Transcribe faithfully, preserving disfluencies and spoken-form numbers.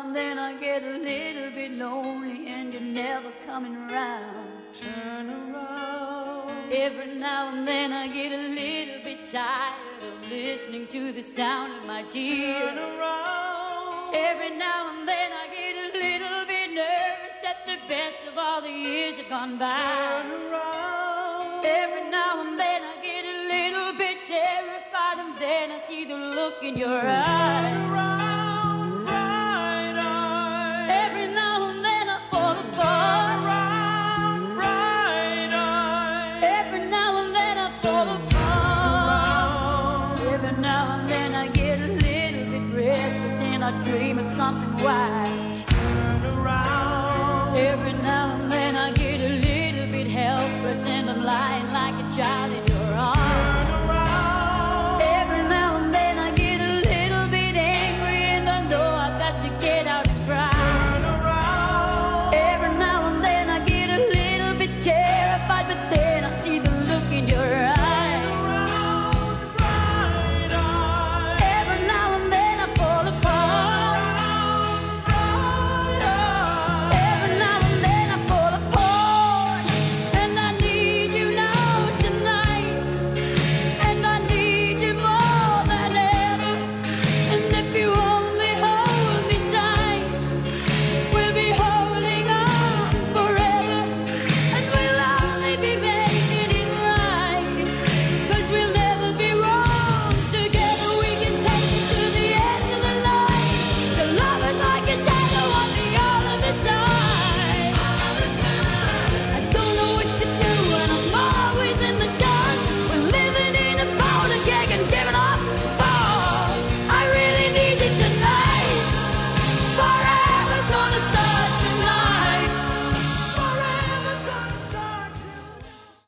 and then I get a little bit lonely and you're never coming around. Turn around. Every now and then I get a little bit tired of listening to the sound of my tears. Turn around. Every now and then I get a little bit nervous that the best of all the years have gone by. Turn around. Every now and then I get a little bit terrified, and then I see the look in your eyes. Turn around, bright eyes. Every now and then I fall Turn apart. around, bright eyes. Every now and then I fall apart. Every now and then I get a little bit restless and I dream of something wild.